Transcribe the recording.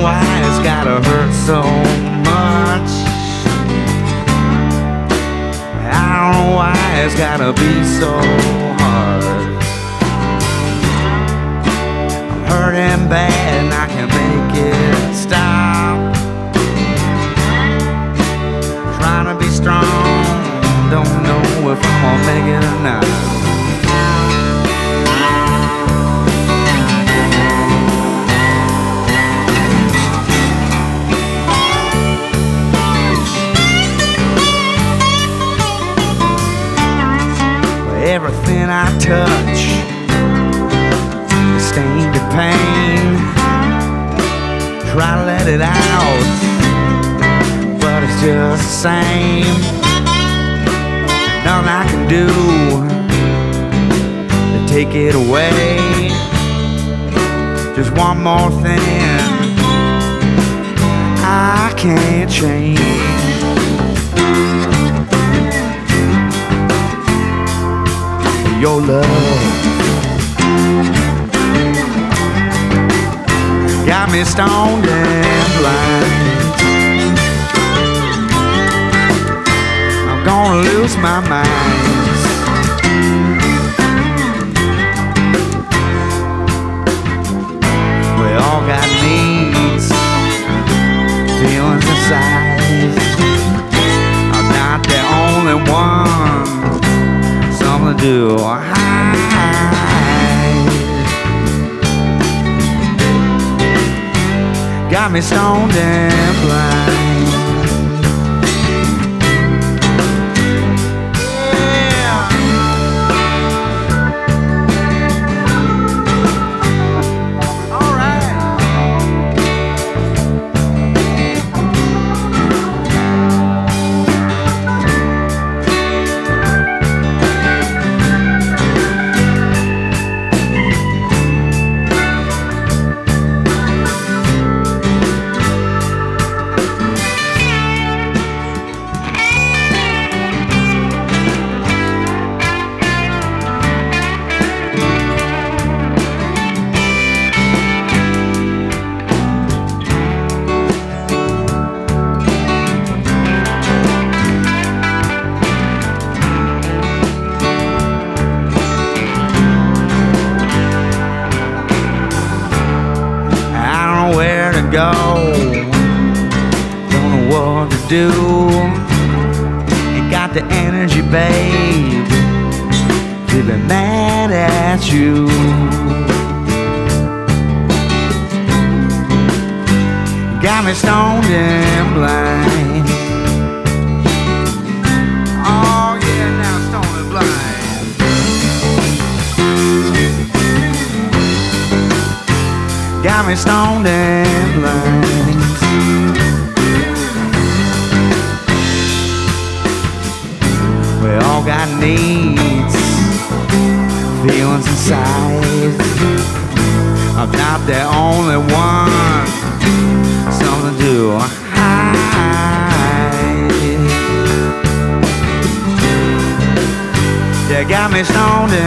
why it's gotta hurt so much. I don't know why it's gotta be so hard. I'm hurting bad and I can make it stop. Trying to be strong, don't know if I'm gonna make it or not. Everything I touch is stained with pain. Try to let it out, but it's just the same. Nothing I can do to take it away. Just one more thing I can't change. Your love got me stoned and blind. I'm gonna lose my mind. We all got needs, feelings inside. I'm not the only one. Something to do. Got me stoned and blind. Go, don't know what to do. Ain't got the energy, babe. Feeling mad at you. Got me stoned and blind. Oh yeah, now stoned and blind. Got me stoned and blind. We all got needs, feelings inside. I'm not the only one. Something to hide. You got me stoned and